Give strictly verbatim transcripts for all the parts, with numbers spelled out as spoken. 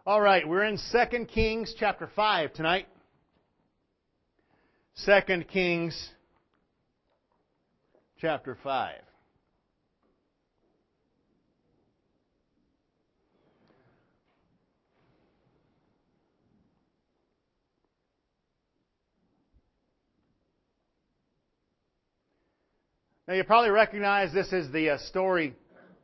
All right, we're in Second Kings chapter five tonight. Second Kings chapter five. Now you probably recognize this is the uh, story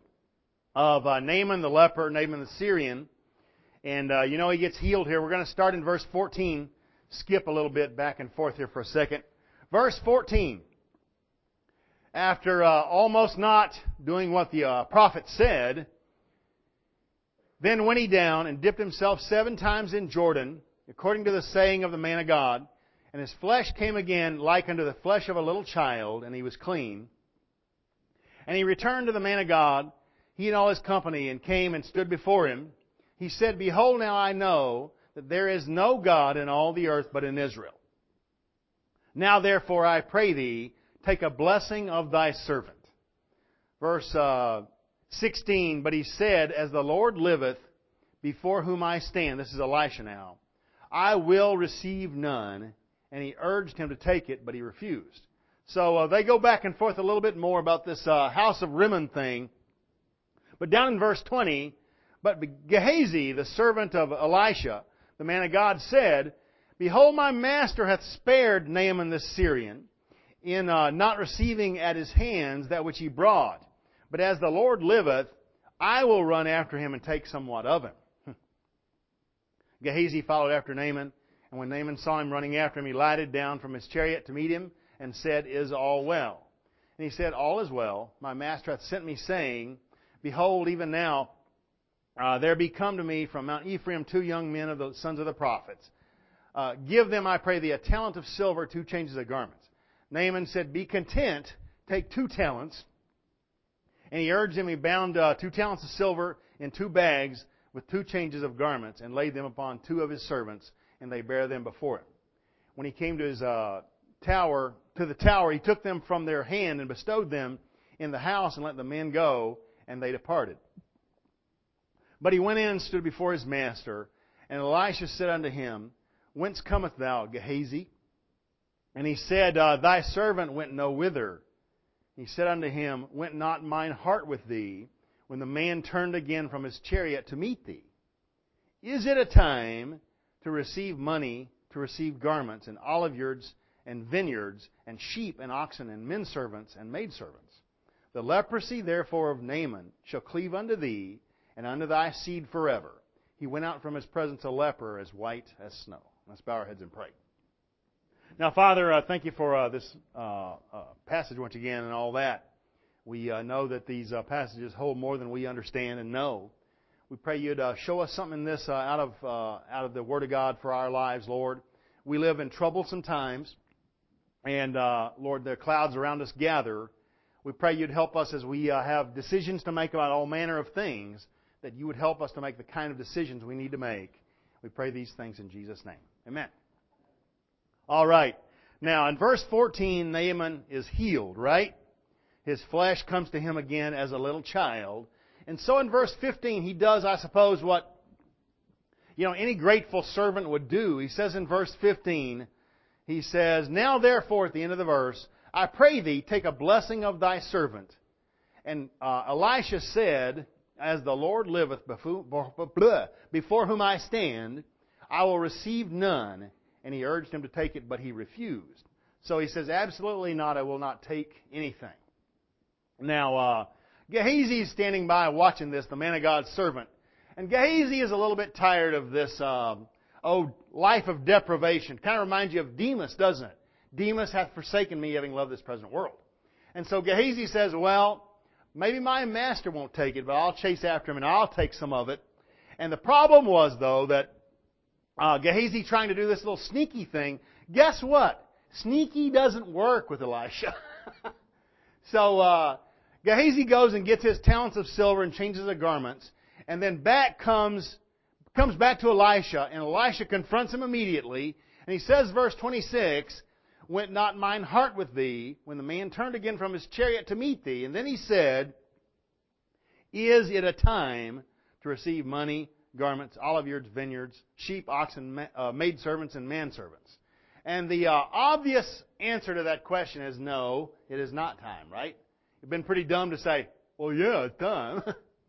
of uh, Naaman the leper, Naaman the Syrian. And uh, you know he gets healed here. We're going to start in verse fourteen. Skip a little bit back and forth here for a second. Verse fourteen. After uh, almost not doing what the uh, prophet said, then went he down and dipped himself seven times in Jordan, according to the saying of the man of God. And his flesh came again like unto the flesh of a little child, and he was clean. And he returned to the man of God, he and all his company, and came and stood before him. He said, Behold, now I know that there is no God in all the earth but in Israel. Now therefore I pray thee, take a blessing of thy servant. Verse uh, sixteen, But he said, As the Lord liveth, before whom I stand, this is Elisha now, I will receive none. And he urged him to take it, but he refused. So uh, they go back and forth a little bit more about this uh, house of Rimmon thing. But down in verse twenty, But Gehazi, the servant of Elisha, the man of God, said, Behold, my master hath spared Naaman the Syrian, in uh, not receiving at his hands that which he brought. But as the Lord liveth, I will run after him and take somewhat of him. Gehazi followed after Naaman. And when Naaman saw him running after him, he lighted down from his chariot to meet him and said, Is all well? And he said, All is well. My master hath sent me, saying, Behold, even now uh, there be come to me from Mount Ephraim two young men of the sons of the prophets. Uh, give them, I pray thee, a talent of silver, two changes of garments. Naaman said, Be content, take two talents. And he urged him, he bound uh, two talents of silver in two bags with two changes of garments, and laid them upon two of his servants, and they bare them before him. When he came to his uh, tower, to the tower, he took them from their hand and bestowed them in the house, and let the men go, and they departed. But he went in and stood before his master, and Elisha said unto him, Whence comest thou, Gehazi? And he said, uh, Thy servant went no whither. He said unto him, Went not mine heart with thee, when the man turned again from his chariot to meet thee? Is it a time to receive money, to receive garments, and oliveyards, and vineyards, and sheep, and oxen, and men servants, and maidservants? The leprosy therefore of Naaman shall cleave unto thee, and unto thy seed forever. He went out from his presence a leper, as white as snow. Let's bow our heads and pray. Now, Father, uh, thank you for uh, this uh, uh, passage once again and all that. We uh, know that these uh, passages hold more than we understand and know. We pray you'd uh, show us something in this uh, out of uh, out of the Word of God for our lives, Lord. We live in troublesome times, and uh, Lord, the clouds around us gather. We pray you'd help us as we uh, have decisions to make about all manner of things, that you would help us to make the kind of decisions we need to make. We pray these things in Jesus' name. Amen. All right. Now, in verse fourteen, Naaman is healed, right? His flesh comes to him again as a little child. And so in verse fifteen, he does, I suppose, what you know any grateful servant would do. He says in verse fifteen, he says, Now therefore, at the end of the verse, I pray thee, take a blessing of thy servant. And uh, Elisha said, As the Lord liveth before whom I stand, I will receive none. And he urged him to take it, but he refused. So he says, Absolutely not, I will not take anything. Now, uh, Gehazi is standing by watching this, the man of God's servant. And Gehazi is a little bit tired of this um, oh, life of deprivation. Kind of reminds you of Demas, doesn't it? Demas hath forsaken me, having loved this present world. And so Gehazi says, Well, maybe my master won't take it, but I'll chase after him and I'll take some of it. And the problem was, though, that uh, Gehazi trying to do this little sneaky thing, guess what? Sneaky doesn't work with Elisha. so uh, Gehazi goes and gets his talents of silver and changes the garments, and then back comes comes back to Elisha, and Elisha confronts him immediately, and he says, verse twenty-six, Went not mine heart with thee, when the man turned again from his chariot to meet thee? And then he said, Is it a time to receive money, garments, olive yards, vineyards, sheep, oxen, ma- uh, maidservants, and manservants. And the uh, obvious answer to that question is no, it is not time, right? You've been pretty dumb to say, well, yeah, it's time.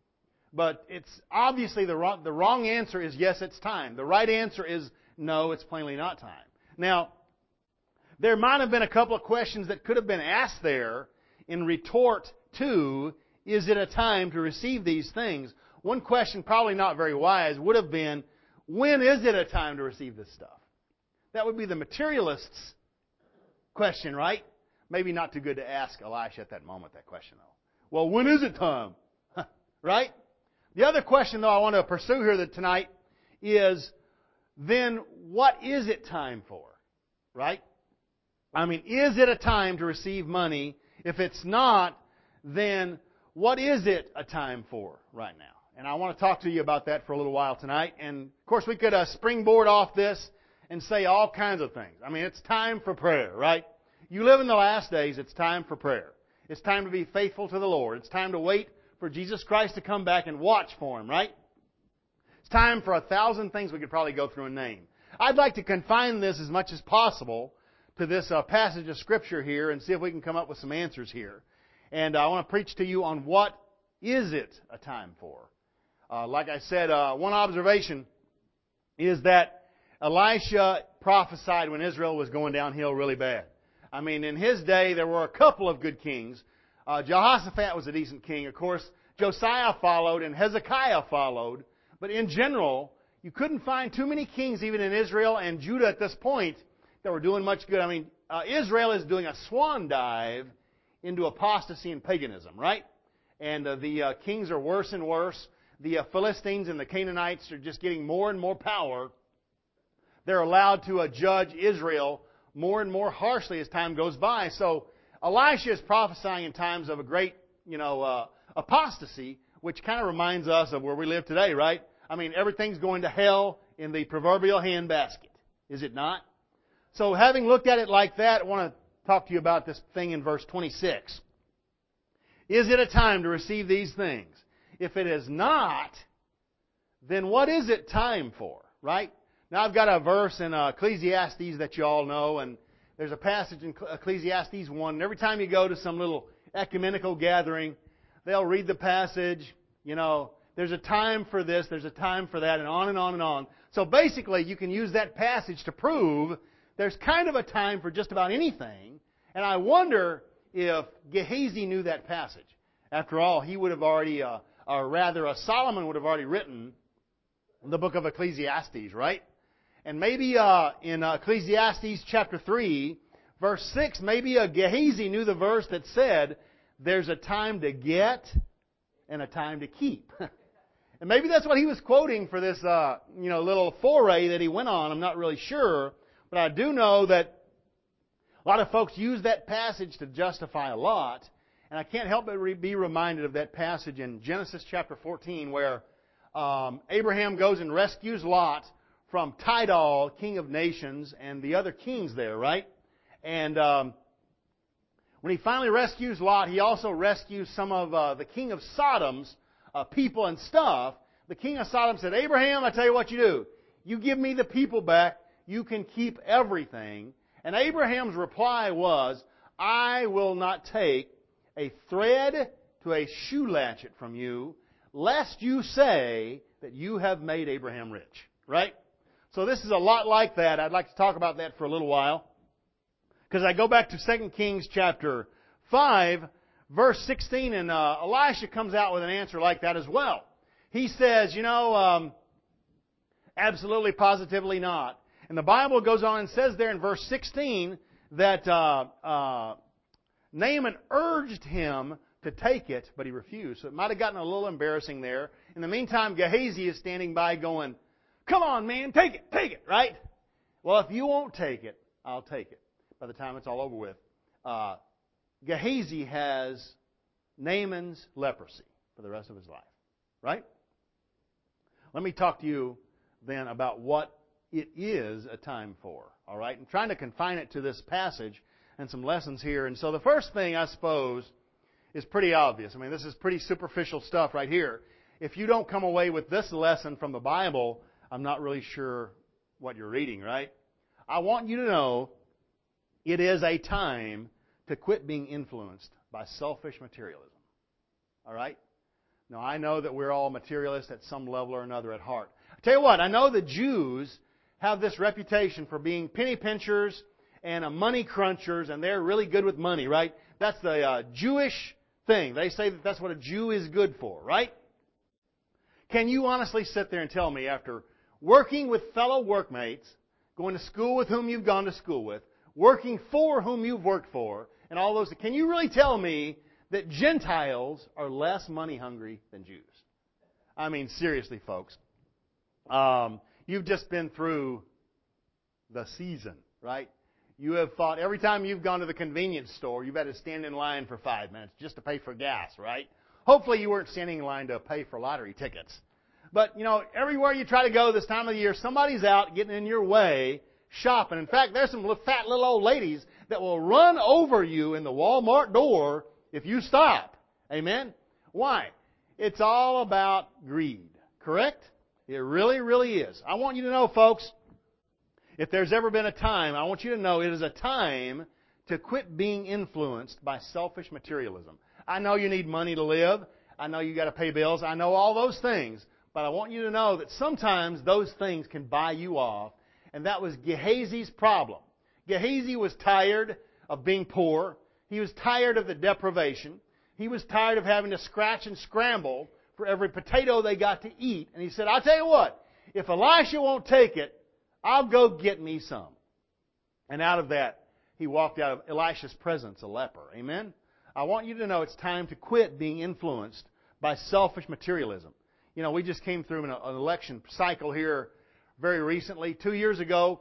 But it's obviously the wrong, the wrong answer is yes, it's time. The right answer is no, it's plainly not time. Now, there might have been a couple of questions that could have been asked there in retort to, is it a time to receive these things? One question, probably not very wise, would have been, when is it a time to receive this stuff? That would be the materialist's question, right? Maybe not too good to ask Elisha at that moment, that question, though. Well, when is it time? Right? The other question, though, I want to pursue here tonight is, then what is it time for? Right? I mean, is it a time to receive money? If it's not, then what is it a time for right now? And I want to talk to you about that for a little while tonight. And, of course, we could uh, springboard off this and say all kinds of things. I mean, it's time for prayer, right? You live in the last days, it's time for prayer. It's time to be faithful to the Lord. It's time to wait for Jesus Christ to come back and watch for Him, right? It's time for a thousand things we could probably go through and name. I'd like to confine this as much as possible to this uh, passage of Scripture here and see if we can come up with some answers here. And I want to preach to you on what is it a time for. Uh, like I said, uh, one observation is that Elisha prophesied when Israel was going downhill really bad. I mean, in his day, there were a couple of good kings. Uh, Jehoshaphat was a decent king. Of course, Josiah followed and Hezekiah followed. But in general, you couldn't find too many kings even in Israel and Judah at this point that were doing much good. I mean, uh, Israel is doing a swan dive into apostasy and paganism, right? And uh, the uh, kings are worse and worse. The uh, Philistines and the Canaanites are just getting more and more power. They're allowed to uh, judge Israel more and more harshly as time goes by. So Elisha is prophesying in times of a great, you know, uh, apostasy, which kind of reminds us of where we live today, right? I mean, everything's going to hell in the proverbial handbasket, is it not? So having looked at it like that, I want to talk to you about this thing in verse twenty-six. Is it a time to receive these things? If it is not, then what is it time for, right? Now I've got a verse in uh, Ecclesiastes that you all know, and there's a passage in Ecclesiastes one, and every time you go to some little ecumenical gathering, they'll read the passage, you know, there's a time for this, there's a time for that, and on and on and on. So basically, you can use that passage to prove there's kind of a time for just about anything, and I wonder if Gehazi knew that passage. After all, he would have already, uh, or rather, uh, Solomon would have already written the book of Ecclesiastes, right? And maybe uh, in uh, Ecclesiastes chapter three, verse six, maybe uh, Gehazi knew the verse that said, there's a time to get and a time to keep. And maybe that's what he was quoting for this uh, you know, little foray that he went on. I'm not really sure. But I do know that a lot of folks use that passage to justify a lot. And I can't help but re- be reminded of that passage in Genesis chapter fourteen where um, Abraham goes and rescues Lot from Tidal, king of nations, and the other kings there, right? And um, when he finally rescues Lot, he also rescues some of uh, the king of Sodom's uh, people and stuff. The king of Sodom said, Abraham, I tell you what you do. You give me the people back. You can keep everything. And Abraham's reply was, I will not take a thread to a shoe latchet from you, lest you say that you have made Abraham rich. Right? So this is a lot like that. I'd like to talk about that for a little while. Because I go back to Second Kings chapter five, verse sixteen, and uh, Elisha comes out with an answer like that as well. He says, you know, um, absolutely, positively not. And the Bible goes on and says there in verse sixteen that uh, uh, Naaman urged him to take it, but he refused. So it might have gotten a little embarrassing there. In the meantime, Gehazi is standing by going, come on, man, take it, take it, right? Well, if you won't take it, I'll take it. By the time it's all over with, uh, Gehazi has Naaman's leprosy for the rest of his life, right? Let me talk to you then about what it is a time for, all right? I'm trying to confine it to this passage and some lessons here. And so the first thing, I suppose, is pretty obvious. I mean, this is pretty superficial stuff right here. if you don't come away with this lesson from the Bible, I'm not really sure what you're reading, right? I want you to know it is a time to quit being influenced by selfish materialism. All right? Now, I know that we're all materialists at some level or another at heart. I tell you what, I know the Jews have this reputation for being penny pinchers and a money crunchers, and they're really good with money, right? That's the uh, Jewish thing. They say that that's what a Jew is good for, right? Can you honestly sit there and tell me, after working with fellow workmates, going to school with whom you've gone to school with, working for whom you've worked for, and all those, can you really tell me that Gentiles are less money hungry than Jews? I mean, seriously, folks. Um, you've just been through the season, right? You have thought, every time you've gone to the convenience store, you've had to stand in line for five minutes just to pay for gas, right? Hopefully you weren't standing in line to pay for lottery tickets. But, you know, everywhere you try to go this time of the year, somebody's out getting in your way shopping. In fact, there's some fat little old ladies that will run over you in the Walmart door if you stop. Amen? Why? It's all about greed. Correct? It really, really is. I want you to know, folks, if there's ever been a time, I want you to know it is a time to quit being influenced by selfish materialism. I know you need money to live. I know you got to pay bills. I know all those things. But I want you to know that sometimes those things can buy you off. And that was Gehazi's problem. Gehazi was tired of being poor. He was tired of the deprivation. He was tired of having to scratch and scramble for every potato they got to eat. And he said, I'll tell you what, if Elisha won't take it, I'll go get me some. And out of that, he walked out of Elisha's presence a leper. Amen? I want you to know it's time to quit being influenced by selfish materialism. You know, we just came through an election cycle here very recently. Two years ago,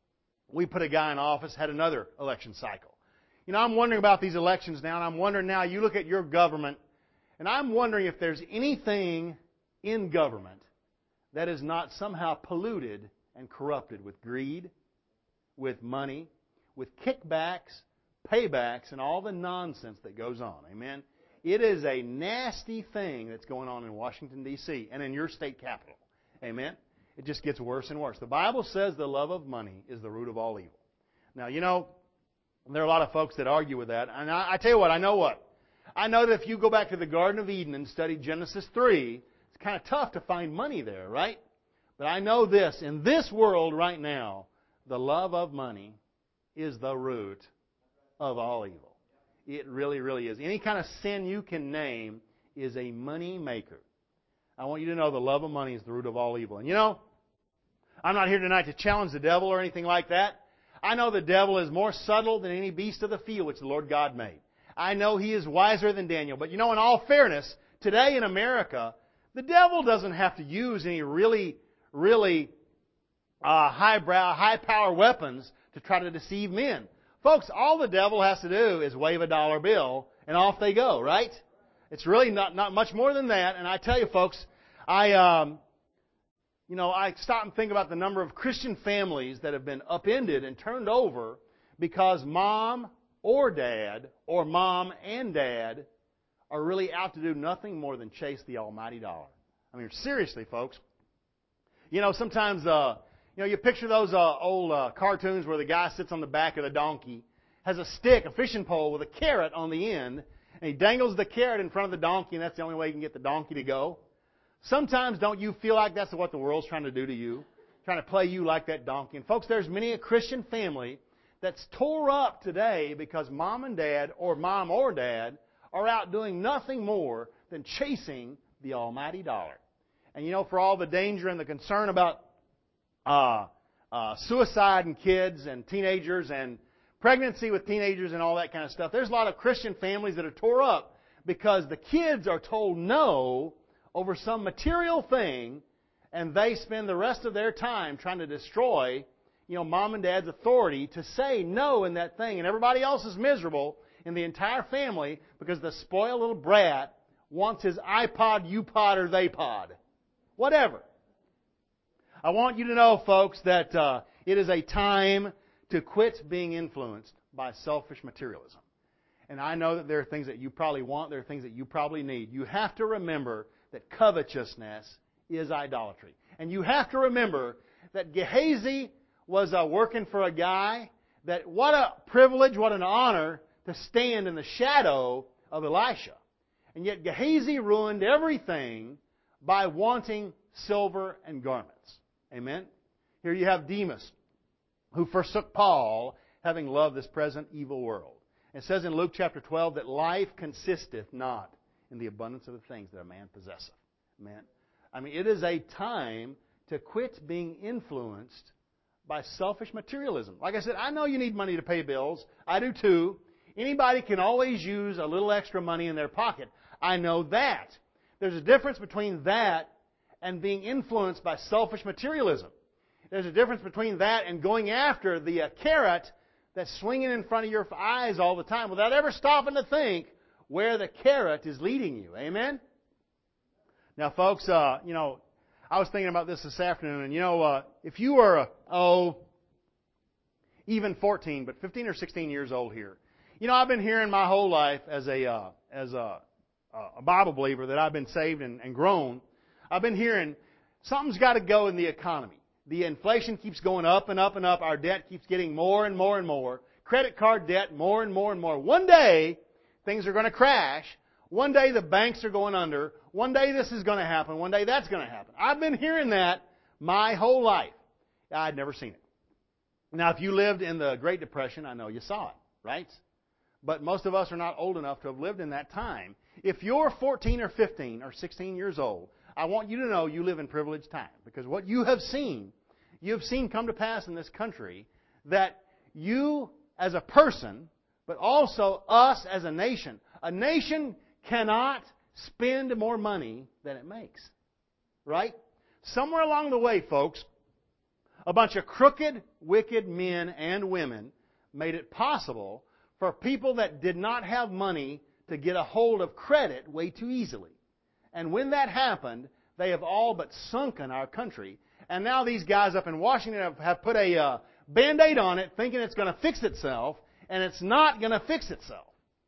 we put a guy in office, had another election cycle. You know, I'm wondering about these elections now, and I'm wondering now, you look at your government, and I'm wondering if there's anything in government that is not somehow polluted and corrupted with greed, with money, with kickbacks, paybacks, and all the nonsense that goes on. Amen? It is a nasty thing that's going on in Washington, D C and in your state capital. Amen? It just gets worse and worse. The Bible says the love of money is the root of all evil. Now, you know, there are a lot of folks that argue with that. And I, I tell you what, I know what. I know that if you go back to the Garden of Eden and study Genesis three, it's kind of tough to find money there, right? But I know this. In this world right now, the love of money is the root of all evil. It really, really is. Any kind of sin you can name is a money maker. I want you to know the love of money is the root of all evil. And you know, I'm not here tonight to challenge the devil or anything like that. I know the devil is more subtle than any beast of the field which the Lord God made. I know he is wiser than Daniel. But you know, in all fairness, today in America, the devil doesn't have to use any really, really uh, highbrow, high-power weapons to try to deceive men. Folks, all the devil has to do is wave a dollar bill, and off they go, right? It's really not, not much more than that. And I tell you, folks, I, um, you know, I stop and think about the number of Christian families that have been upended and turned over because mom or dad, or mom and dad, are really out to do nothing more than chase the almighty dollar. I mean, seriously, folks. You know, sometimes, uh, you know, you picture those uh, old uh, cartoons where the guy sits on the back of the donkey, has a stick, a fishing pole with a carrot on the end, and he dangles the carrot in front of the donkey, and that's the only way he can get the donkey to go. Sometimes don't you feel like that's what the world's trying to do to you? Trying to play you like that donkey. And folks, there's many a Christian family that's tore up today because mom and dad, or mom or dad, are out doing nothing more than chasing the almighty dollar. And you know, for all the danger and the concern about uh, uh, suicide in kids and teenagers and pregnancy with teenagers and all that kind of stuff, there's a lot of Christian families that are tore up because the kids are told no over some material thing, and they spend the rest of their time trying to destroy, you know, mom and dad's authority to say no in that thing. And everybody else is miserable in the entire family because the spoiled little brat wants his iPod, U-Pod, or they-pod. Whatever. I want you to know, folks, that uh, it is a time to quit being influenced by selfish materialism. And I know that there are things that you probably want, there are things that you probably need. You have to remember that covetousness is idolatry. And you have to remember that Gehazi was uh, working for a guy that what a privilege, what an honor to stand in the shadow of Elisha. And yet Gehazi ruined everything by wanting silver and garments. Amen? Here you have Demas, who forsook Paul, having loved this present evil world. It says in Luke chapter twelve that life consisteth not in the abundance of the things that a man possesseth. Amen? I mean, it is a time to quit being influenced by selfish materialism. Like I said, I know you need money to pay bills. I do too. Anybody can always use a little extra money in their pocket. I know that. There's a difference between that and being influenced by selfish materialism. There's a difference between that and going after the uh, carrot that's swinging in front of your eyes all the time without ever stopping to think where the carrot is leading you. Amen? Now, folks, uh, you know, I was thinking about this this afternoon, and you know, uh, if you are, uh, oh, even fourteen, but fifteen or sixteen years old here, you know, I've been hearing my whole life as a uh, as a, a Bible believer that I've been saved and, and grown. I've been hearing something's got to go in the economy. The inflation keeps going up and up and up. Our debt keeps getting more and more and more. Credit card debt more and more and more. One day, things are going to crash. One day the banks are going under. One day this is going to happen. One day that's going to happen. I've been hearing that my whole life. I'd never seen it. Now, if you lived in the Great Depression, I know you saw it, right? But most of us are not old enough to have lived in that time. If you're fourteen or fifteen or sixteen years old, I want you to know you live in privileged time. Because what you have seen, you have seen come to pass in this country that you as a person, but also us as a nation, a nation cannot spend more money than it makes. Right? Somewhere along the way, folks, a bunch of crooked, wicked men and women made it possible for people that did not have money to get a hold of credit way too easily. And when that happened, they have all but sunken our country. And now these guys up in Washington have, have put a uh, Band-Aid on it thinking it's going to fix itself, and it's not going to fix itself.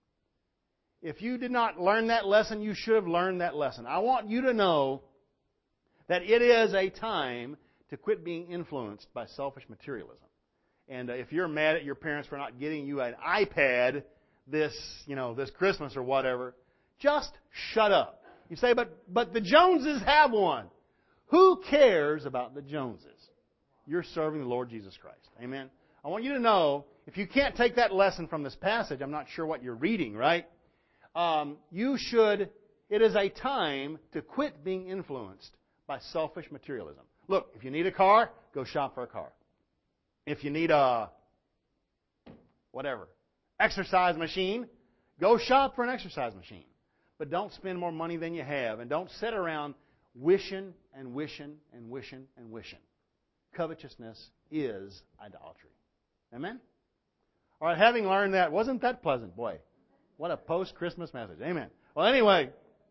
If you did not learn that lesson, you should have learned that lesson. I want you to know that it is a time to quit being influenced by selfish materialism. And uh, if you're mad at your parents for not getting you an iPad this, you know, this Christmas or whatever, just shut up. You say, but but the Joneses have one. Who cares about the Joneses? You're serving the Lord Jesus Christ. Amen? I want you to know, if you can't take that lesson from this passage, I'm not sure what you're reading, right? Um, you should, it is a time to quit being influenced by selfish materialism. Look, if you need a car, go shop for a car. If you need a, whatever, exercise machine, go shop for an exercise machine. But don't spend more money than you have. And don't sit around wishing and wishing and wishing and wishing. Covetousness is idolatry. Amen? All right, having learned that, wasn't that pleasant? Boy, what a post-Christmas message. Amen. Well, anyway,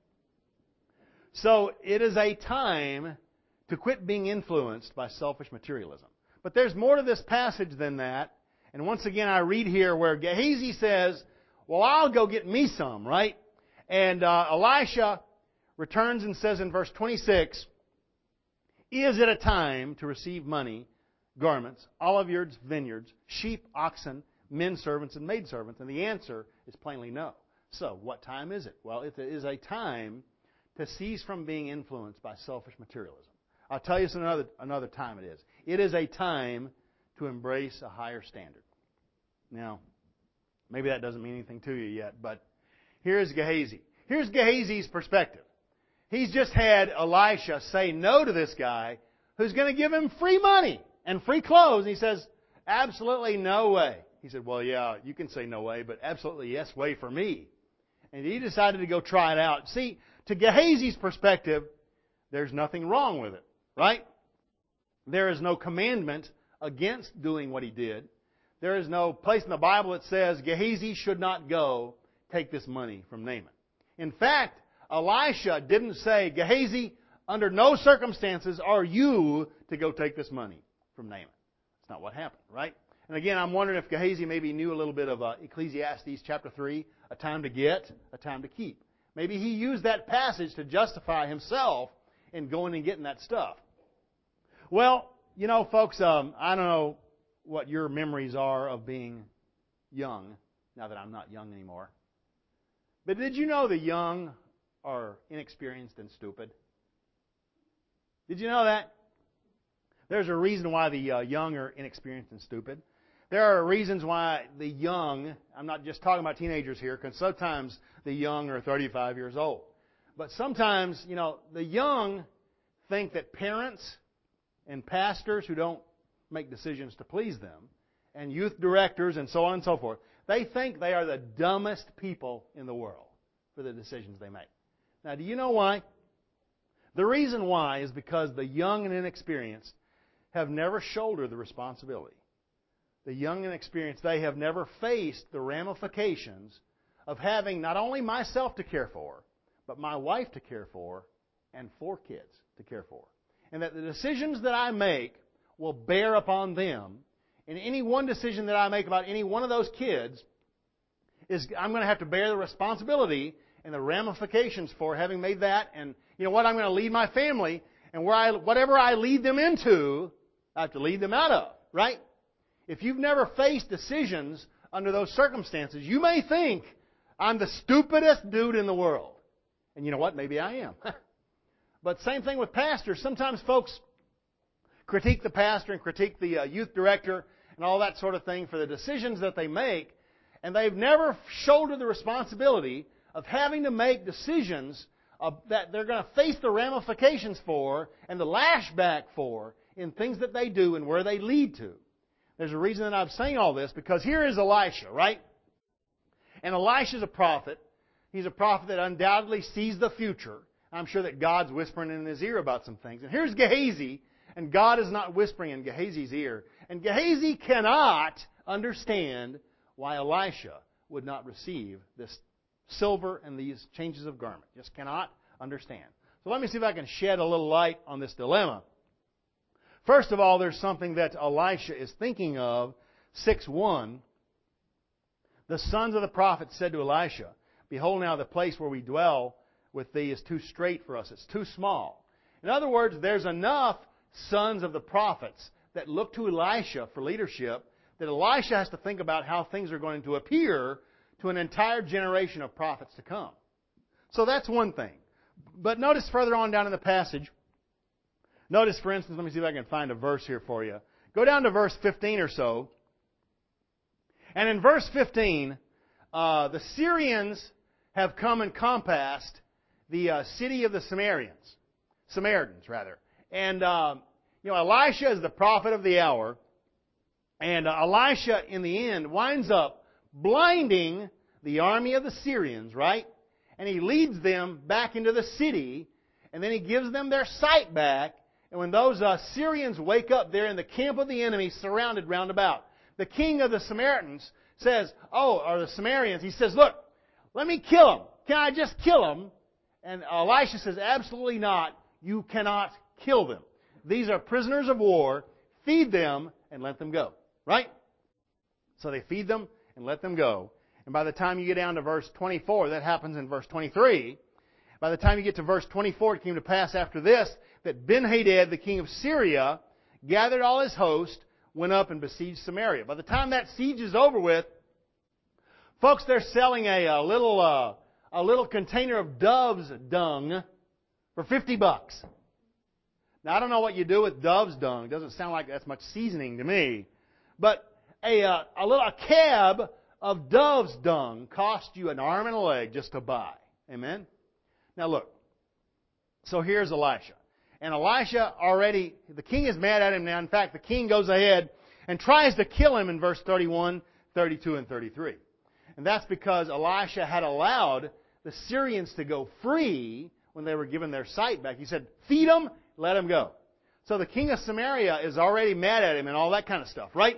so it is a time to quit being influenced by selfish materialism. But there's more to this passage than that. And once again, I read here where Gehazi says, well, I'll go get me some, right? And uh, Elisha returns and says in verse twenty-six, is it a time to receive money, garments, olive yards, vineyards, sheep, oxen, men servants, and maidservants? And the answer is plainly no. So, what time is it? Well, it is a time to cease from being influenced by selfish materialism. I'll tell you another, another time it is. It is a time to embrace a higher standard. Now, maybe that doesn't mean anything to you yet, but here's Gehazi. Here's Gehazi's perspective. He's just had Elisha say no to this guy who's going to give him free money and free clothes. And he says, absolutely no way. He said, well, yeah, you can say no way, but absolutely yes way for me. And he decided to go try it out. See, to Gehazi's perspective, there's nothing wrong with it, right? There is no commandment against doing what he did. There is no place in the Bible that says Gehazi should not go take this money from Naaman. In fact, Elisha didn't say, Gehazi, under no circumstances are you to go take this money from Naaman. That's not what happened, right? And again, I'm wondering if Gehazi maybe knew a little bit of uh, Ecclesiastes chapter three, a time to get, a time to keep. Maybe he used that passage to justify himself in going and getting that stuff. Well, you know, folks, um, I don't know what your memories are of being young, now that I'm not young anymore. But did you know the young are inexperienced and stupid? Did you know that? There's a reason why the uh, young are inexperienced and stupid. There are reasons why the young, I'm not just talking about teenagers here, because sometimes the young are thirty-five years old. But sometimes, you know, the young think that parents and pastors who don't make decisions to please them, and youth directors and so on and so forth, they think they are the dumbest people in the world for the decisions they make. Now, do you know why? The reason why is because the young and inexperienced have never shouldered the responsibility. The young and experienced, they have never faced the ramifications of having not only myself to care for, but my wife to care for, and four kids to care for. And that the decisions that I make will bear upon them. And any one decision that I make about any one of those kids, is I'm going to have to bear the responsibility and the ramifications for having made that. And you know what? I'm going to lead my family. And where I, whatever I lead them into, I have to lead them out of. Right? If you've never faced decisions under those circumstances, you may think, I'm the stupidest dude in the world. And you know what? Maybe I am. But same thing with pastors. Sometimes folks critique the pastor and critique the uh, youth director and all that sort of thing for the decisions that they make, and they've never shouldered the responsibility of having to make decisions uh, that they're going to face the ramifications for and the lashback for in things that they do and where they lead to. There's a reason that I'm saying all this, because here is Elisha, right? And Elisha's a prophet. He's a prophet that undoubtedly sees the future. I'm sure that God's whispering in his ear about some things. And here's Gehazi, and God is not whispering in Gehazi's ear. And Gehazi cannot understand why Elisha would not receive this silver and these changes of garment. Just cannot understand. So let me see if I can shed a little light on this dilemma. First of all, there's something that Elisha is thinking of. six one. The sons of the prophet said to Elisha, Behold now, the place where we dwell with thee is too strait for us. It's too small. In other words, there's enough sons of the prophets that look to Elisha for leadership that Elisha has to think about how things are going to appear to an entire generation of prophets to come. So that's one thing. But notice further on down in the passage, notice, for instance, let me see if I can find a verse here for you. Go down to verse fifteen or so. And in verse fifteen, uh, the Syrians have come and compassed the uh, city of the Samaritans. Samaritans, rather. And, uh, you know, Elisha is the prophet of the hour. And uh, Elisha, in the end, winds up blinding the army of the Syrians, right? And he leads them back into the city. And then he gives them their sight back. And when those uh, Syrians wake up, they're in the camp of the enemy, surrounded round about. The king of the Samaritans says, oh, or the Samaritans, he says, look, let me kill them. Can I just kill them? And Elisha says, absolutely not. You cannot kill them. These are prisoners of war. Feed them and let them go. Right? So they feed them and let them go. And by the time you get down to verse twenty-four, that happens in verse twenty-three. By the time you get to verse twenty-four, it came to pass after this that Ben-Hadad, the king of Syria, gathered all his host, went up and besieged Samaria. By the time that siege is over with, folks, they're selling a, a little uh, a little container of dove's dung for fifty bucks. Now, I don't know what you do with dove's dung. It doesn't sound like that's much seasoning to me. But a, uh, a little a cab of dove's dung cost you an arm and a leg just to buy. Amen? Now, look. So here's Elisha. And Elisha already, the king is mad at him now. In fact, the king goes ahead and tries to kill him in verse thirty-one, thirty-two, and thirty-three. And that's because Elisha had allowed the Syrians to go free when they were given their sight back. He said, feed them, let them go. So the king of Samaria is already mad at him and all that kind of stuff, right?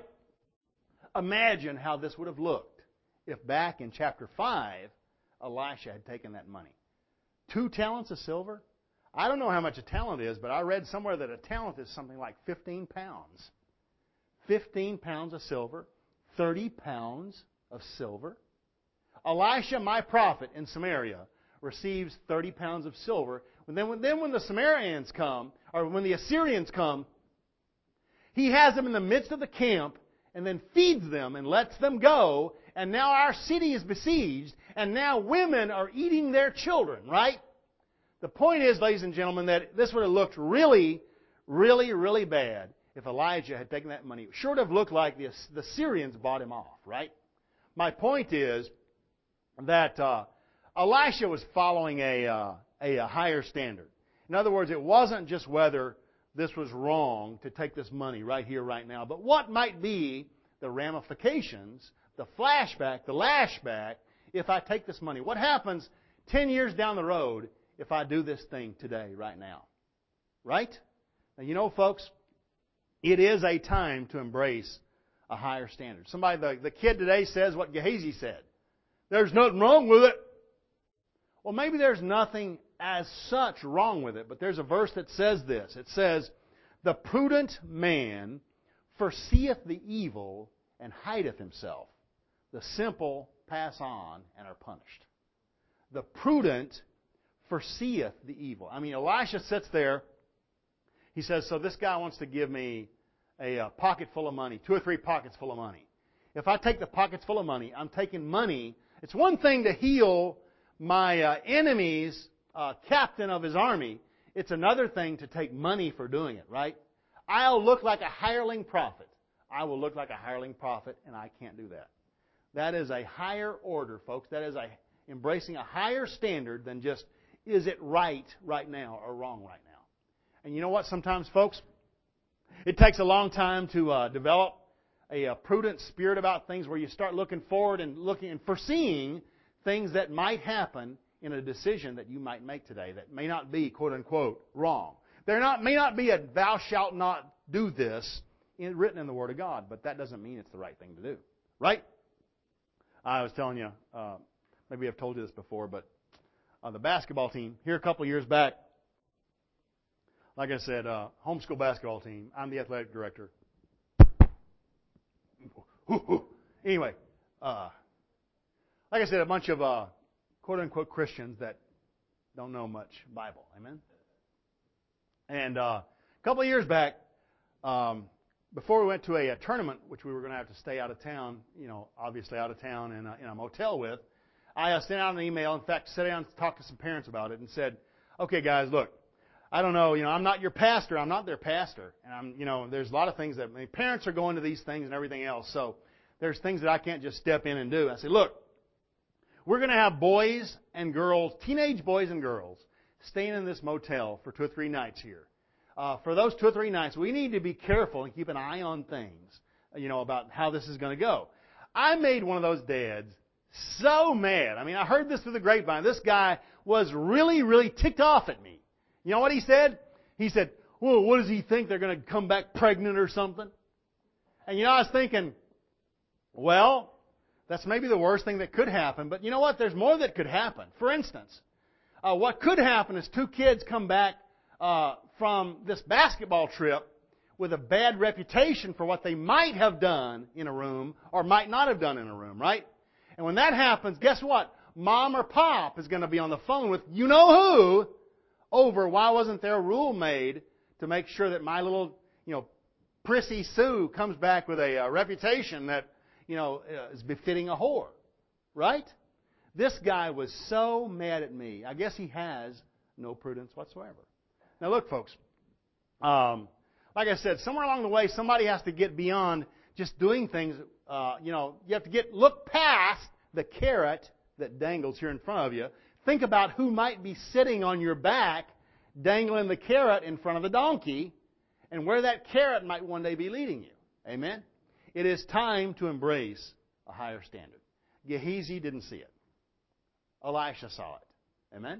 Imagine how this would have looked if back in chapter five, Elisha had taken that money. Two talents of silver? I don't know how much a talent is, but I read somewhere that a talent is something like fifteen pounds. fifteen pounds of silver, thirty pounds of silver. Elisha, my prophet in Samaria, receives thirty pounds of silver. And then when, then when the Samaritans come, or when the Assyrians come, he has them in the midst of the camp and then feeds them and lets them go. And now our city is besieged, and now women are eating their children, right? The point is, ladies and gentlemen, that this would have looked really, really, really bad if Elijah had taken that money. It sure would have looked like the, the Syrians bought him off, right? My point is that uh, Elisha was following a, uh, a, a higher standard. In other words, it wasn't just whether this was wrong to take this money right here, right now, but what might be the ramifications, the flashback, the lashback, if I take this money. What happens ten years down the road if I do this thing today, right now? Right? Now, you know, folks, it is a time to embrace a higher standard. Somebody, the, the kid today says what Gehazi said. There's nothing wrong with it. Well, maybe there's nothing as such wrong with it, but there's a verse that says this. It says, the prudent man foreseeth the evil and hideth himself. The simple pass on and are punished. The prudent foreseeth the evil. I mean, Elisha sits there. He says, so this guy wants to give me a, a pocket full of money, two or three pockets full of money. If I take the pockets full of money, I'm taking money. It's one thing to heal my uh, enemy's uh, captain of his army. It's another thing to take money for doing it, right? I'll look like a hireling prophet. I will look like a hireling prophet, and I can't do that. That is a higher order, folks. That is a embracing a higher standard than just, is it right right now or wrong right now? And you know what? Sometimes, folks, it takes a long time to uh, develop a, a prudent spirit about things where you start looking forward and looking and foreseeing things that might happen in a decision that you might make today that may not be, quote unquote, wrong. There not, may not be a thou shalt not do this in, written in the Word of God, but that doesn't mean it's the right thing to do. Right? I was telling you, uh, maybe I've told you this before, but uh, the basketball team, here a couple of years back, like I said, uh, homeschool basketball team, I'm the athletic director. Anyway, uh, like I said, a bunch of uh, quote-unquote Christians that don't know much Bible. Amen? And uh, a couple of years back, um, before we went to a, a tournament, which we were going to have to stay out of town, you know, obviously out of town in a, in a motel with, I uh, sent out an email, in fact, sat down and talked to some parents about it and said, okay, guys, look, I don't know, you know, I'm not your pastor, I'm not their pastor. And I'm, you know, there's a lot of things that, I mean, parents are going to these things and everything else, so there's things that I can't just step in and do. I said, look, we're going to have boys and girls, teenage boys and girls, staying in this motel for two or three nights here. Uh, for those two or three nights, we need to be careful and keep an eye on things, you know, about how this is going to go. I made one of those dads so mad. I mean, I heard this through the grapevine. This guy was really, really ticked off at me. You know what he said? He said, well, what does he think? They're going to come back pregnant or something? And, you know, I was thinking, well, that's maybe the worst thing that could happen. But you know what? There's more that could happen. For instance, uh, what could happen is two kids come back uh, from this basketball trip with a bad reputation for what they might have done in a room or might not have done in a room, right? And when that happens, guess what? Mom or pop is going to be on the phone with you-know-who over why wasn't there a rule made to make sure that my little, you know, prissy Sue comes back with a, a reputation that, you know, is befitting a whore, right? This guy was so mad at me. I guess he has no prudence whatsoever. Now look, folks, um, like I said, somewhere along the way, somebody has to get beyond just doing things. Uh, you know, you have to get look past the carrot that dangles here in front of you. Think about who might be sitting on your back, dangling the carrot in front of the donkey, and where that carrot might one day be leading you. Amen? It is time to embrace a higher standard. Gehazi didn't see it. Elisha saw it. Amen?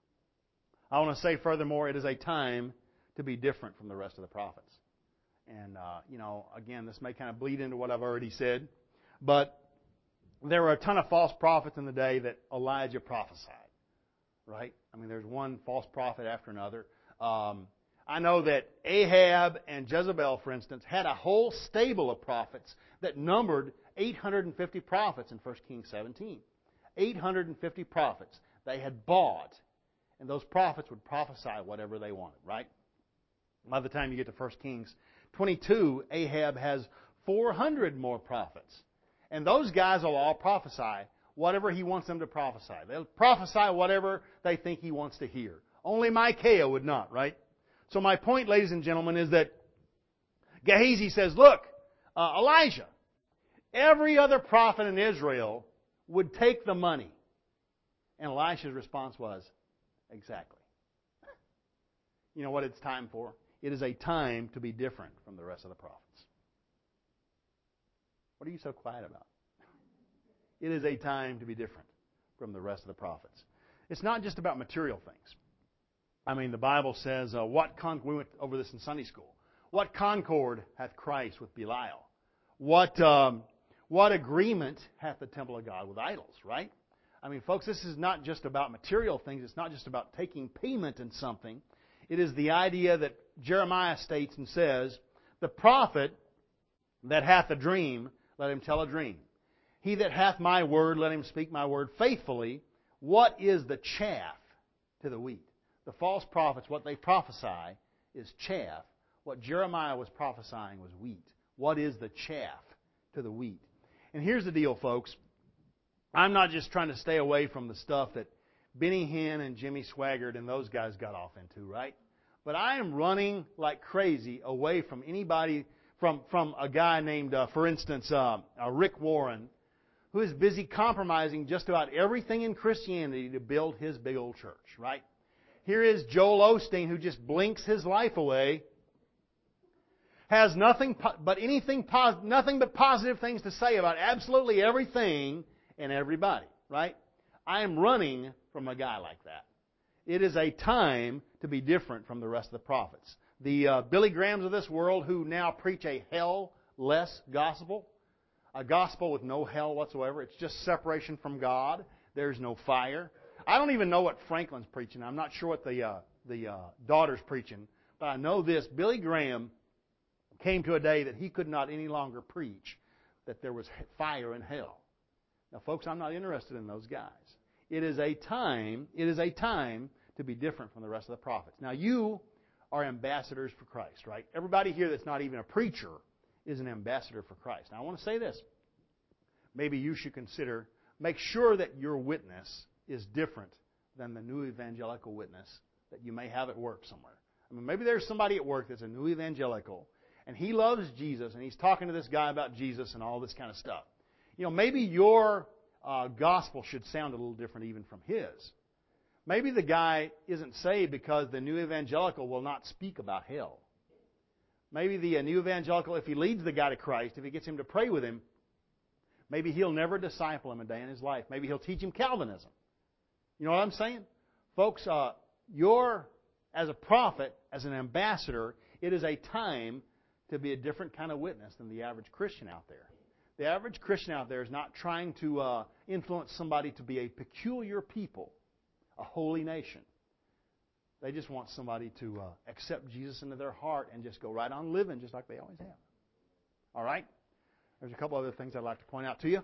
I want to say furthermore, it is a time to be different from the rest of the prophets. And, uh, you know, again, this may kind of bleed into what I've already said, but there were a ton of false prophets in the day that Elijah prophesied. Right? I mean, there's one false prophet after another. Um, I know that Ahab and Jezebel, for instance, had a whole stable of prophets that numbered eight hundred fifty prophets in First Kings seventeen. eight hundred fifty prophets They had bought. And those prophets would prophesy whatever they wanted, right? By the time you get to First Kings twenty-two, Ahab has four hundred more prophets. And those guys will all prophesy whatever he wants them to prophesy. They'll prophesy whatever they think he wants to hear. Only Micaiah would not, right? So my point, ladies and gentlemen, is that Gehazi says, look, uh, Elijah, every other prophet in Israel would take the money. And Elisha's response was, exactly. You know what it's time for? It is a time to be different from the rest of the prophets. What are you so quiet about? It is a time to be different from the rest of the prophets. It's not just about material things. I mean, the Bible says, uh, what con- we went over this in Sunday school. What concord hath Christ with Belial? What um, what agreement hath the temple of God with idols, right? I mean, folks, this is not just about material things. It's not just about taking payment in something. It is the idea that Jeremiah states and says, the prophet that hath a dream, let him tell a dream. He that hath my word, let him speak my word faithfully. What is the chaff to the wheat? The false prophets, what they prophesy is chaff. What Jeremiah was prophesying was wheat. What is the chaff to the wheat? And here's the deal, folks. I'm not just trying to stay away from the stuff that Benny Hinn and Jimmy Swaggart and those guys got off into, right? But I am running like crazy away from anybody, from, from a guy named, uh, for instance, uh, uh, Rick Warren, who is busy compromising just about everything in Christianity to build his big old church, right? Here is Joel Osteen, who just blinks his life away, has nothing but anything, nothing but positive things to say about absolutely everything and everybody, right? I am running from a guy like that. It is a time to be different from the rest of the prophets. The uh, Billy Grahams of this world who now preach a hell-less gospel, a gospel with no hell whatsoever. It's just separation from God. There's no fire. I don't even know what Franklin's preaching. I'm not sure what the uh, the uh, daughter's preaching, but I know this. Billy Graham came to a day that he could not any longer preach that there was fire in hell. Now, folks, I'm not interested in those guys. It is a time, it is a time to be different from the rest of the prophets. Now, you are ambassadors for Christ, right? Everybody here that's not even a preacher is an ambassador for Christ. Now, I want to say this. Maybe you should consider, make sure that your witness is different than the new evangelical witness that you may have at work somewhere. I mean, maybe there's somebody at work that's a new evangelical, and he loves Jesus, and he's talking to this guy about Jesus and all this kind of stuff. You know, maybe your uh, gospel should sound a little different even from his. Maybe the guy isn't saved because the new evangelical will not speak about hell. Maybe the uh, new evangelical, if he leads the guy to Christ, if he gets him to pray with him, maybe he'll never disciple him a day in his life. Maybe he'll teach him Calvinism. You know what I'm saying? Folks, uh, you're, as a prophet, as an ambassador, it is a time to be a different kind of witness than the average Christian out there. The average Christian out there is not trying to uh, influence somebody to be a peculiar people, a holy nation. They just want somebody to uh, accept Jesus into their heart and just go right on living just like they always have. All right? There's a couple other things I'd like to point out to you.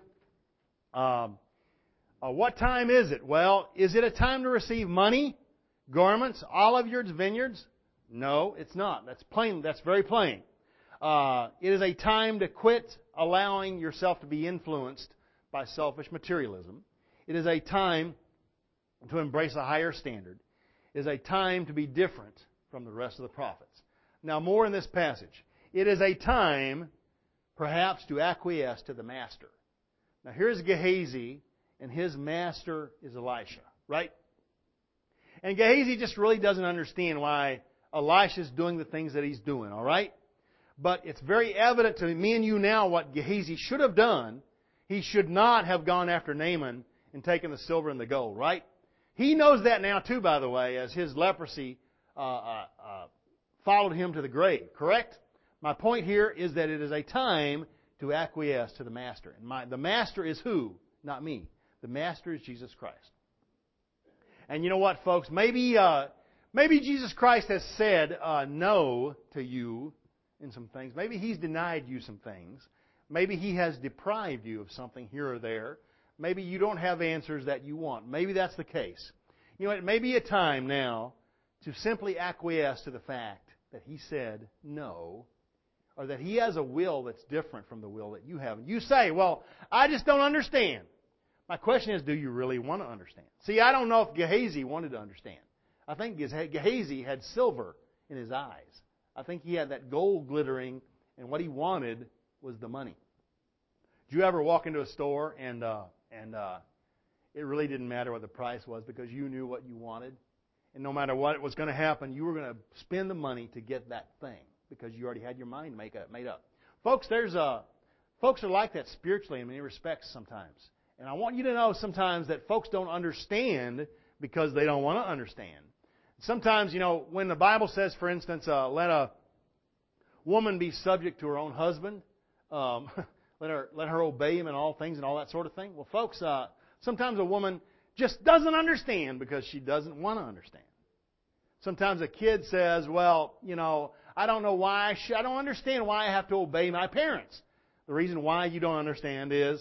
Um, uh, what time is it? Well, is it a time to receive money, garments, olive yards, vineyards? No, it's not. That's plain. That's very plain. Uh, it is a time to quit allowing yourself to be influenced by selfish materialism. It is a time to embrace a higher standard. It is a time to be different from the rest of the prophets. Now, more in this passage. It is a time, perhaps, to acquiesce to the master. Now, here's Gehazi, and his master is Elisha, right? And Gehazi just really doesn't understand why Elisha's doing the things that he's doing, all right? But it's very evident to me and you now what Gehazi should have done. He should not have gone after Naaman and taken the silver and the gold, right? He knows that now too, by the way, as his leprosy uh, uh, uh, followed him to the grave, correct? My point here is that it is a time to acquiesce to the Master. And my, the Master is who? Not me. The Master is Jesus Christ. And you know what, folks? Maybe uh, maybe Jesus Christ has said uh, no to you in some things. Maybe He's denied you some things. Maybe He has deprived you of something here or there. maybe you don't have answers that you want. Maybe that's the case. You know, it may be a time now to simply acquiesce to the fact that He said no, or that He has a will that's different from the will that you have. And you say, well, I just don't understand. My question is, do you really want to understand? See, I don't know if Gehazi wanted to understand. I think Gehazi had silver in his eyes. I think he had that gold glittering, and what he wanted was the money. Did you ever walk into a store and uh, and uh, it really didn't matter what the price was because you knew what you wanted? And no matter what was going to happen, you were going to spend the money to get that thing because you already had your mind make up, made up. Folks, there's a, folks are like that spiritually in many respects sometimes. And I want you to know sometimes that folks don't understand because they don't want to understand. Sometimes, you know, when the Bible says, for instance, uh, let a woman be subject to her own husband, um, let her let her obey him in all things and all that sort of thing. Well, folks, uh, sometimes a woman just doesn't understand because she doesn't want to understand. Sometimes a kid says, well, you know, I don't know why, I, sh- I don't understand why I have to obey my parents. The reason why you don't understand is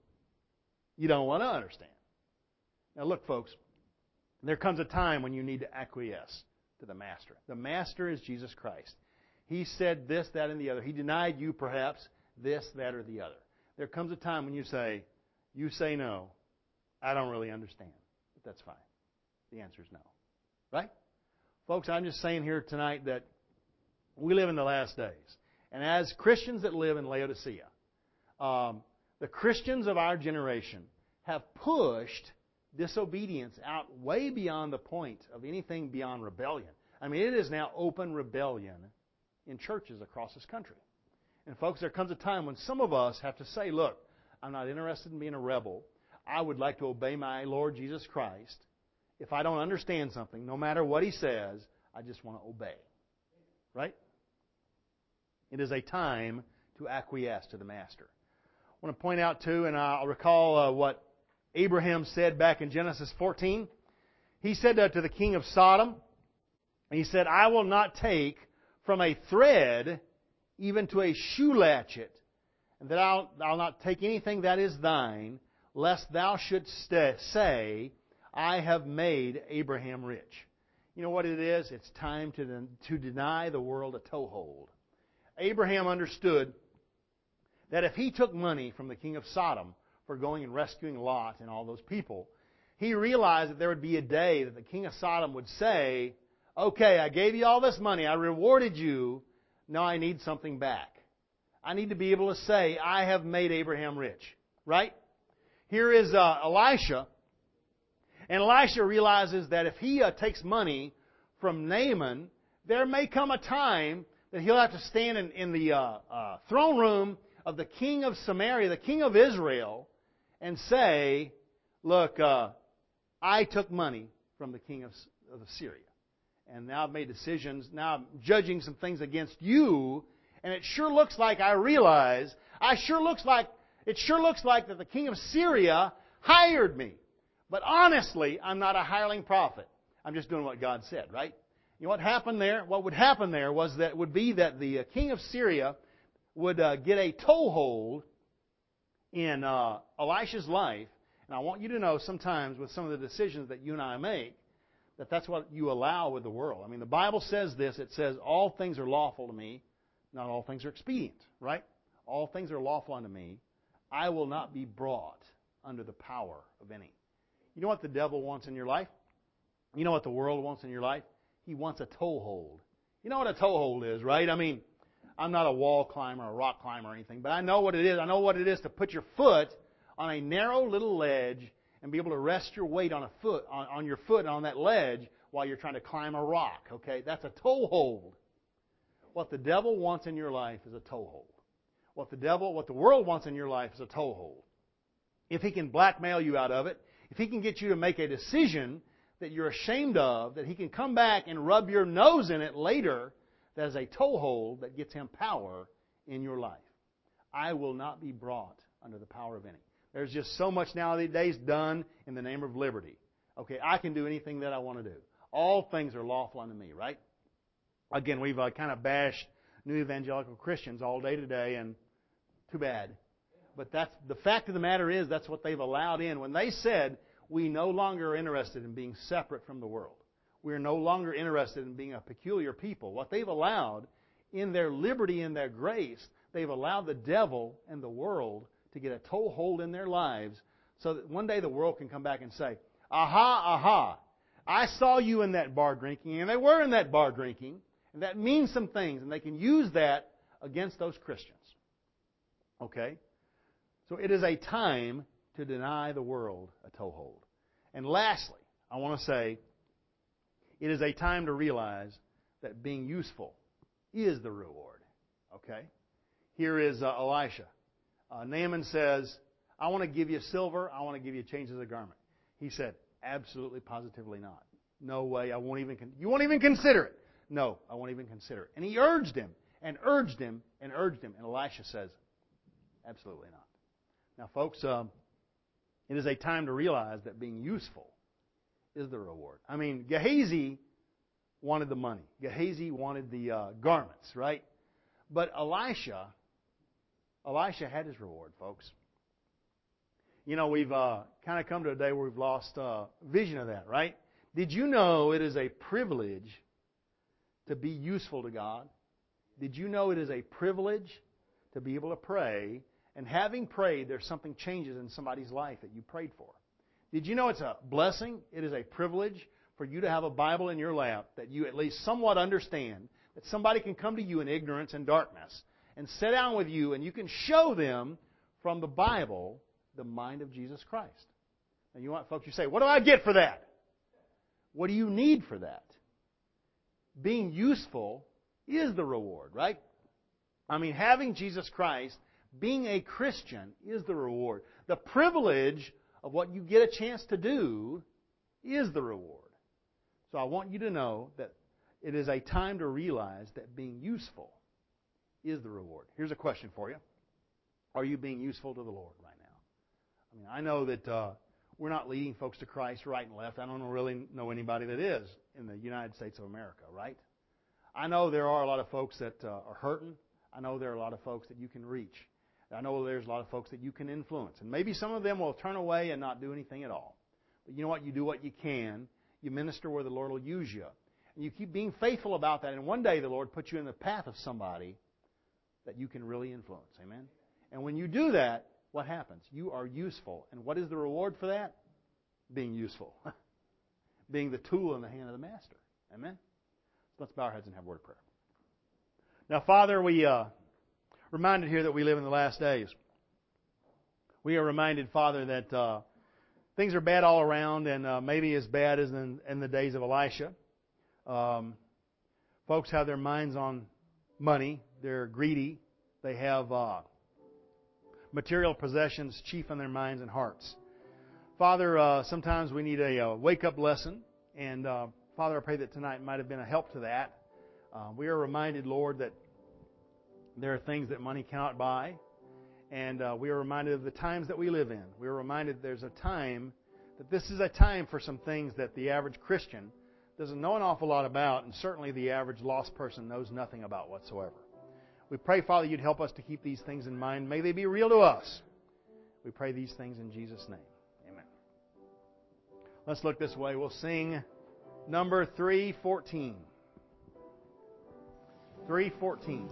you don't want to understand. Now look, folks, there comes a time when you need to acquiesce to the Master. The Master is Jesus Christ. He said this, that, and the other. He denied you perhaps this, that, or the other. There comes a time when you say, you say no, I don't really understand. But that's fine. The answer is no. Right? Folks, I'm just saying here tonight that we live in the last days. And as Christians that live in Laodicea, um, the Christians of our generation have pushed disobedience out way beyond the point of anything beyond rebellion. I mean, it is now open rebellion in churches across this country. And folks, there comes a time when some of us have to say, look, I'm not interested in being a rebel. I would like to obey my Lord Jesus Christ. If I don't understand something, no matter what He says, I just want to obey. Right? It is a time to acquiesce to the Master. I want to point out, too, and I'll recall uh, what Abraham said back in Genesis fourteen. He said uh, to the king of Sodom, he said, I will not take from a thread even to a shoe latchet, and that I'll, I'll not take anything that is thine, lest thou shouldst say, I have made Abraham rich. You know what it is? It's time to, to deny the world a toehold. Abraham understood that if he took money from the king of Sodom for going and rescuing Lot and all those people, he realized that there would be a day that the king of Sodom would say, okay, I gave you all this money, I rewarded you, now I need something back. I need to be able to say, I have made Abraham rich. Right? Here is uh, Elisha, and Elisha realizes that if he uh, takes money from Naaman, there may come a time that he'll have to stand in, in the uh, uh, throne room of the king of Samaria, the king of Israel, and say, look, uh, I took money from the king of, of Syria. And now I've made decisions. Now I'm judging some things against you. And it sure looks like I realize, I sure looks like, it sure looks like that the king of Syria hired me. But honestly, I'm not a hireling prophet. I'm just doing what God said, right? You know what happened there? What would happen there was that would be that the king of Syria would uh, get a toehold in uh, Elisha's life. And I want you to know sometimes with some of the decisions that you and I make, that that's what you allow with the world. I mean, the Bible says this. It says, all things are lawful to me. Not all things are expedient, right? All things are lawful unto me. I will not be brought under the power of any. You know what the devil wants in your life? You know what the world wants in your life? He wants a toehold. You know what a toehold is, right? I mean, I'm not a wall climber or a rock climber or anything, but I know what it is. I know what it is to put your foot on a narrow little ledge and be able to rest your weight on a foot on, on your foot on that ledge while you're trying to climb a rock. Okay, that's a toehold. What the devil wants in your life is a toehold. What the devil, what the world wants in your life is a toehold. If he can blackmail you out of it, if he can get you to make a decision that you're ashamed of, that he can come back and rub your nose in it later, that is a toehold that gets him power in your life. I will not be brought under the power of any. There's just so much nowadays done in the name of liberty. Okay, I can do anything that I want to do. All things are lawful unto me, right? Again, we've uh, kind of bashed new evangelical Christians all day today, and too bad. But that's the fact of the matter is that's what they've allowed in. When they said, we no longer are interested in being separate from the world. We are no longer interested in being a peculiar people. What they've allowed in their liberty and their grace, they've allowed the devil and the world to get a toehold in their lives so that one day the world can come back and say, aha, aha, I saw you in that bar drinking, and they were in that bar drinking, and that means some things, and they can use that against those Christians. Okay? So it is a time to deny the world a toehold. And lastly, I want to say, it is a time to realize that being useful is the reward. Okay? Here is uh, Elisha. Uh, Naaman says, I want to give you silver, I want to give you changes of garment. He said, absolutely, positively not. No way, I won't even, con- you won't even consider it. No, I won't even consider it. And he urged him, and urged him, and urged him. And Elisha says, absolutely not. Now, folks, um, it is a time to realize that being useful is the reward. I mean, Gehazi wanted the money. Gehazi wanted the uh, garments, right? But Elisha, Elisha had his reward, folks. You know, we've uh, kind of come to a day where we've lost uh, vision of that, right? Did you know it is a privilege to be useful to God? Did you know it is a privilege to be able to pray, and having prayed, there's something changes in somebody's life that you prayed for? Did you know it's a blessing? It is a privilege for you to have a Bible in your lap that you at least somewhat understand, that somebody can come to you in ignorance and darkness and sit down with you and you can show them from the Bible the mind of Jesus Christ. And you want folks, you say, what do I get for that? What do you need for that? Being useful is the reward, right? I mean, having Jesus Christ, being a Christian is the reward. The privilege of what you get a chance to do is the reward. So I want you to know that it is a time to realize that being useful is the reward. Here's a question for you. Are you being useful to the Lord right now? I mean, I know that uh, we're not leading folks to Christ right and left. I don't really know anybody that is in the United States of America, right? I know there are a lot of folks that uh, are hurting. I know there are a lot of folks that you can reach. I know there's a lot of folks that you can influence. And maybe some of them will turn away and not do anything at all. But you know what? You do what you can. You minister where the Lord will use you. And you keep being faithful about that. And one day the Lord puts you in the path of somebody that you can really influence. Amen? And when you do that, what happens? You are useful. And what is the reward for that? Being useful. Being the tool in the hand of the Master. Amen? So let's bow our heads and have a word of prayer. Now, Father, we uh, reminded here that we live in the last days. We are reminded, Father, that uh, things are bad all around, and uh, maybe as bad as in, in the days of Elisha. Um, folks have their minds on money. They're greedy. They have uh, material possessions chief in their minds and hearts. Father, uh, sometimes we need a, a wake-up lesson. And, uh, Father, I pray that tonight might have been a help to that. Uh, we are reminded, Lord, that there are things that money cannot buy. And uh, we are reminded of the times that we live in. We are reminded there's a time, that this is a time for some things that the average Christian doesn't know an awful lot about, and certainly the average lost person knows nothing about whatsoever. We pray, Father, you'd help us to keep these things in mind. May they be real to us. We pray these things in Jesus' name. Amen. Let's look this way. We'll sing number three fourteen. three fourteen.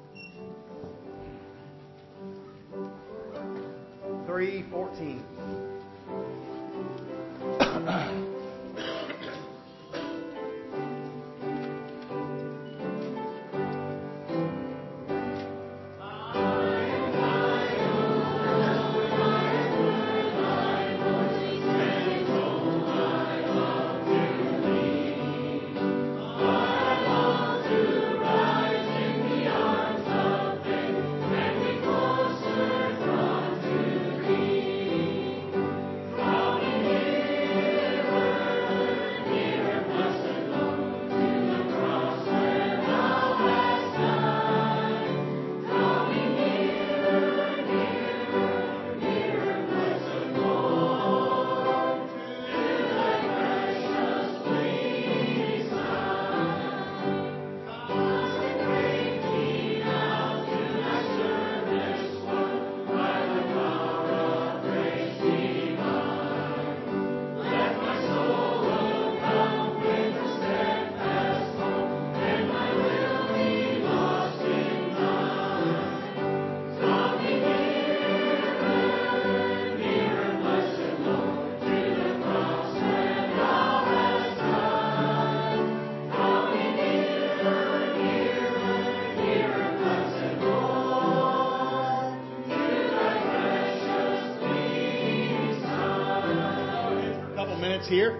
three fourteen. parents here.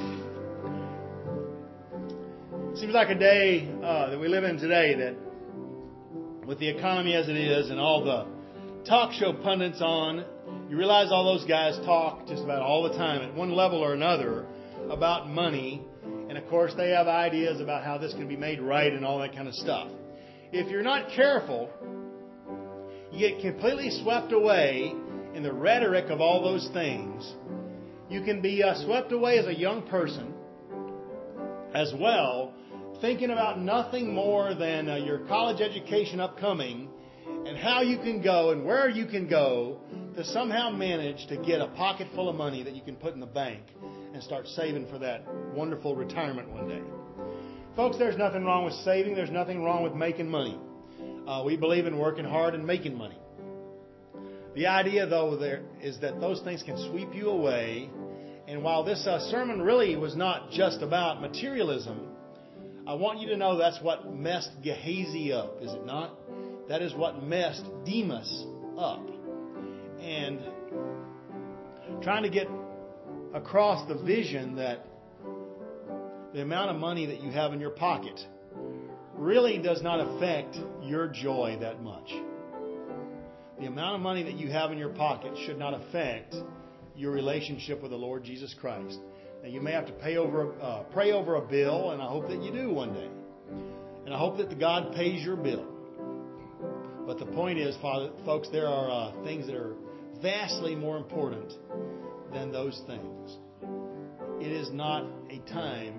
Seems like a day uh, that we live in today that, with the economy as it is and all the talk show pundits on, you realize all those guys talk just about all the time at one level or another about money. And of course, they have ideas about how this can be made right and all that kind of stuff. If you're not careful, you get completely swept away in the rhetoric of all those things. You can be uh, swept away as a young person as well, thinking about nothing more than uh, your college education upcoming and how you can go and where you can go to somehow manage to get a pocket full of money that you can put in the bank and start saving for that wonderful retirement one day. Folks, there's nothing wrong with saving. There's nothing wrong with making money. Uh, we believe in working hard and making money. The idea, though, there is that those things can sweep you away. And while this uh, sermon really was not just about materialism, I want you to know that's what messed Gehazi up, is it not? That is what messed Demas up. And trying to get across the vision that the amount of money that you have in your pocket really does not affect your joy that much. The amount of money that you have in your pocket should not affect your relationship with the Lord Jesus Christ. Now, you may have to pay over, uh, pray over a bill, and I hope that you do one day. And I hope that God pays your bill. But the point is, Father, folks, there are uh, things that are vastly more important than those things. It is not a time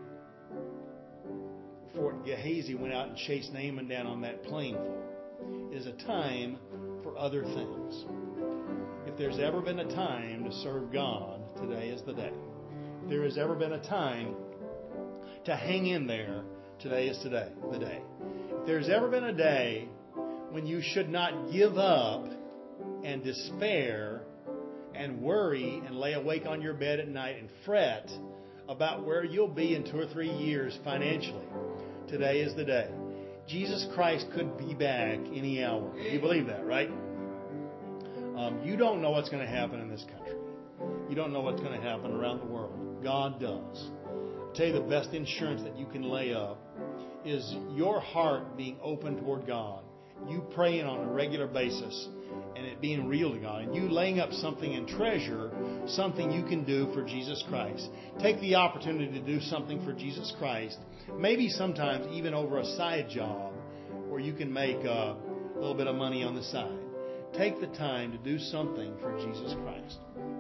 for Gehazi went out and chased Naaman down on that plain for. It is a time for other things. If there's ever been a time to serve God, today is the day. If there has ever been a time to hang in there, today is today, the day. If there's ever been a day when you should not give up and despair and worry and lay awake on your bed at night and fret about where you'll be in two or three years financially, today is the day. Jesus Christ could be back any hour. You believe that, right? Um, you don't know what's going to happen in this country. You don't know what's going to happen around the world. God does. I'll tell you, the best insurance that you can lay up is your heart being open toward God. You praying on a regular basis and it being real to God. And you laying up something in treasure, something you can do for Jesus Christ. Take the opportunity to do something for Jesus Christ. Maybe sometimes even over a side job where you can make a little bit of money on the side. Take the time to do something for Jesus Christ.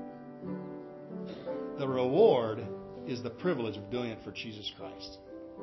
The reward is the privilege of doing it for Jesus Christ.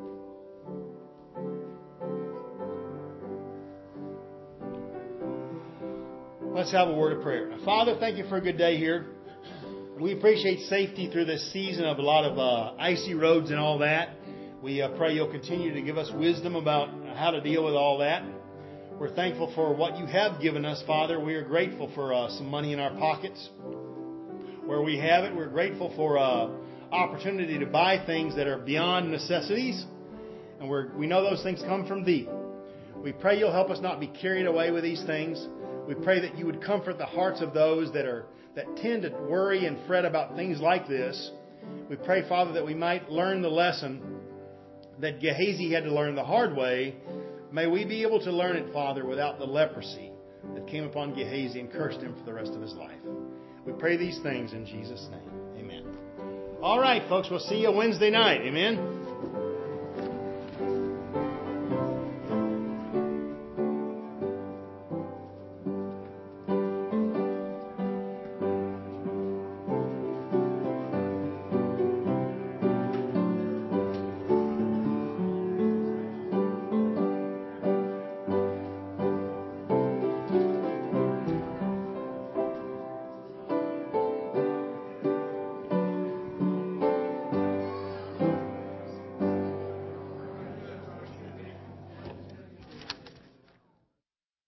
Let's have a word of prayer. Father, thank you for a good day here. We appreciate safety through this season of a lot of uh, icy roads and all that. We uh, pray you'll continue to give us wisdom about how to deal with all that. We're thankful for what you have given us, Father. We are grateful for uh, some money in our pockets. Where we have it, we're grateful for uh, opportunity to buy things that are beyond necessities. And we're, we know those things come from Thee. We pray you'll help us not be carried away with these things. We pray that you would comfort the hearts of those that are that tend to worry and fret about things like this. We pray, Father, that we might learn the lesson that Gehazi had to learn the hard way. May we be able to learn it, Father, without the leprosy that came upon Gehazi and cursed him for the rest of his life. We pray these things in Jesus' name. Amen. All right, folks, we'll see you Wednesday night. Amen.